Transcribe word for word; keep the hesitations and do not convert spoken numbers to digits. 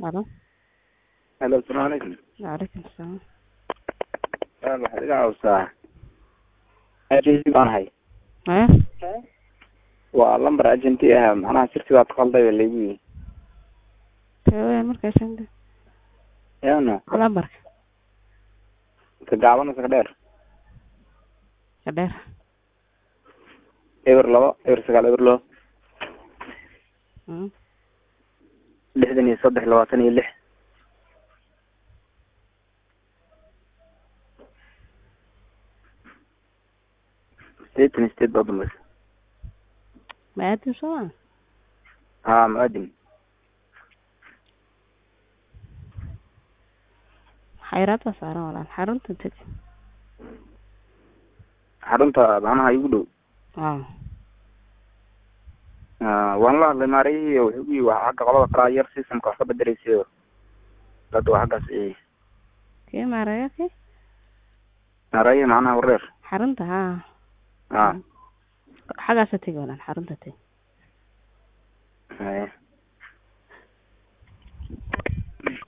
الو الو السلام عليكم. وعليكم السلام. انا waxaad iga caawisaa agency baan ahay ايه waa lambar agency ah macnaha sirti baad qalday baa laygu yidhi تمام markaas inta yaano lambarka ka gaaban mise ka dheer ka dheer eber labo eber sagaal eber labo mm lixdan iyo saddex labaatan iyo lix sideetan iyo sideed baa dambaysa ma aadin soo haa muaadin xayraad baa saaran walaan xarunta tag xarunta macnaha igu dhow ah Ah, waan la hadlay maarayihii wuxuu ii waa xagga qolada qaraa yar systemka wax ka bedelaysay dad waa xaggaas ee kee maaraya kee maarayihi macnaha wareer xarunta haa ah xagaasa tag walaan xarunta tag eh